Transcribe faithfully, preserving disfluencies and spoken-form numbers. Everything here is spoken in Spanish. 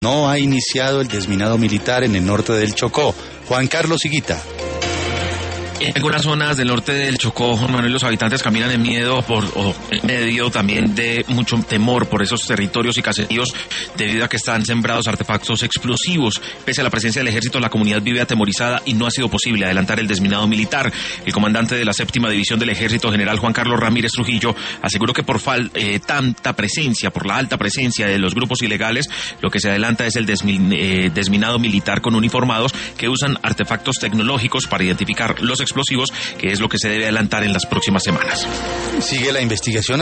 no ha iniciado el desminado militar en el norte del Chocó. Juan Carlos Higuita. En algunas zonas del norte del Chocó, Juan Manuel, los habitantes caminan en miedo por, o en medio también de mucho temor por esos territorios y caseríos debido a que están sembrados artefactos explosivos. Pese a la presencia del ejército, la comunidad vive atemorizada y no ha sido posible adelantar el desminado militar. El comandante de la séptima división del ejército, general Juan Carlos Ramírez Trujillo, aseguró que por fal, eh, tanta presencia, por la alta presencia de los grupos ilegales, lo que se adelanta es el desmin, eh, desminado militar con uniformados que usan artefactos tecnológicos para identificar los explosivos, que es lo que se debe adelantar en las próximas semanas. Sigue la investigación